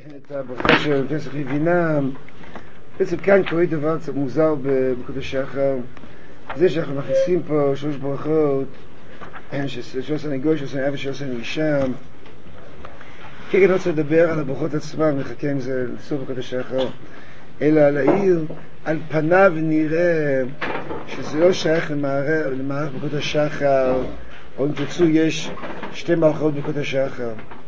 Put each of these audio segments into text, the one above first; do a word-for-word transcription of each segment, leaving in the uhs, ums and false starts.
את הברכה של פסח לווינה. בעצם כאן קורה דבר קצת מוזר בקודש שחר, זה שאנחנו מכניסים פה שלוש ברכות, שלוש הנגוי, שלוש הנאווה, שלוש הנאישה. כן, אני לא רוצה לדבר על הברכות עצמם, נחכה עם זה לסוף בקודש שחר, אלא להעיר, על פניו נראה שזה לא שייך למערך בקודש שחר, או אם תרצו יש שתי מערכות בקודש שחר.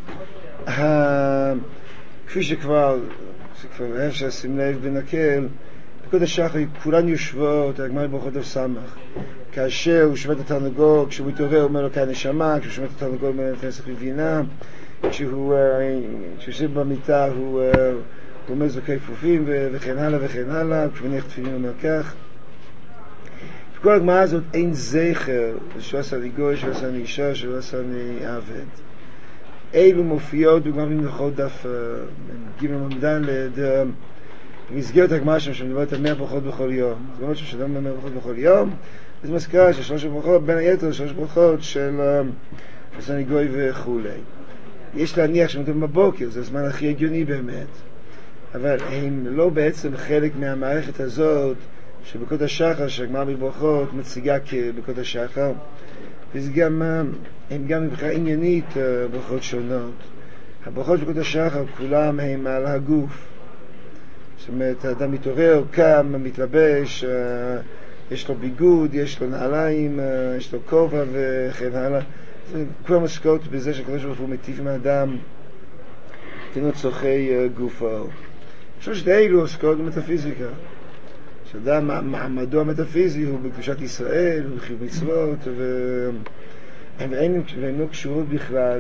כפי שכבר, שכבר אפשר לשים לב בנקל, בקודש שחר כולן יושבות, הגמרא בברכות הסמך. כאשר הוא שומע את התרנגול, כשהוא מתעורר הוא אומר לו כאן נשמה, כשהוא שומע את התרנגול הוא אומר לו פסח לווינה, כשהוא יושב במיטה הוא אומר זוקי כפופים וכן הלאה וכן הלאה, כשהוא מניח תפילין הוא אומר כך. בכל הגמרא הזאת אין זכר שעשה לי גוי, שעשה לי אישה, שעשה לי עבד. אלו מופיעות בגמרא במלאכות דף ג' עמוד ד' במסגרת הגמרא שם שמדברת על מאה ברכות בכל יום. זאת אומרת ששאדם מאה ברכות בכל יום, אז מזכירה ששלוש ברכות, בין היתר שלוש ברכות של שעשה לי גוי וכו'. יש להניח שמדברים בבוקר, זה הזמן הכי הגיוני באמת, אבל הם לא בעצם חלק מהמערכת הזאת שבקודש שחר שהגמרא בברכות מציגה כבקודש שחר, וזה גם, הם גם מבחינה עניינית ברכות שונות. הברכות בקודש שחר כולם הם על הגוף, זאת אומרת האדם מתעורר, קם, מתלבש, יש לו ביגוד, יש לו נעליים, יש לו כובע וכן הלאה. כולם עוסקות בזה שהקדוש ברוך הוא מטיב עם האדם תנו צורכי גופו. שלושת אלו עוסקות במטאפיזיקה, שאדם מעמדו המטאפיזי הוא בקדושת ישראל, הוא בחיוב מצוות, והן לא קשורות בכלל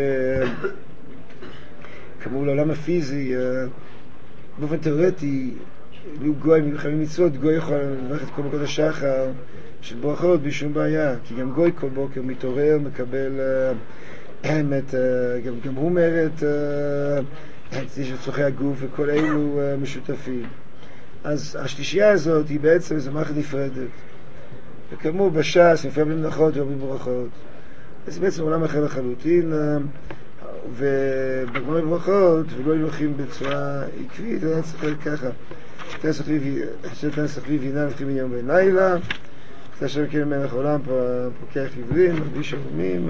כמו לעולם הפיזי. באופן תיאורטי, לו גוי מבחיוב מצוות, גוי יכול לברך את כל בקודש שחר של ברכות בלי שום בעיה, כי גם גוי כל בוקר מתעורר, מקבל את, גם, גם הוא אומר את צורכי הגוף, וכל אלו משותפים. אז השלישייה הזאת היא בעצם איזו מערכת נפרדת, וכאמור בש"ס נפרד במלאכות ובברכות, אז בעצם עולם אחר לחלוטין, ובגמרא בברכות ולא הולכים בצורה עקבית, אלא צריך ככה, שתנסח לי וינה לפי מיום ולילה, כאשר כן מלך העולם פוקח עברים, מרגיש ערומים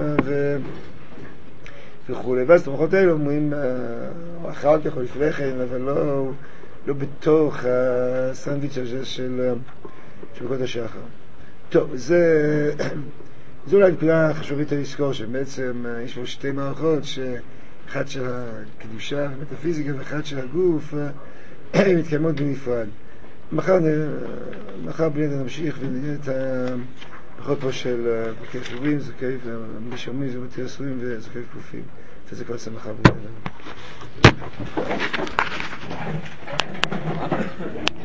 וכו'. ואז את הברכות האלה אומרים אחר כך או לפני כן, אבל לא לא בתוך הסנדוויץ' הזה של ברכות השחר. טוב, זה זו אולי נקודה חשובית לזכור, שבעצם יש פה שתי מערכות, שאחת של הקדושה ומטאפיזיקה ואחת של הגוף מתקיימות בנפרד. מחר מחר בלי נמשיך ונראה את הברכות פה של ברכי חיובים, זכאי ומשלמים, זכאי עשורים וזכאי כפופים. וזה כל שמחה בלי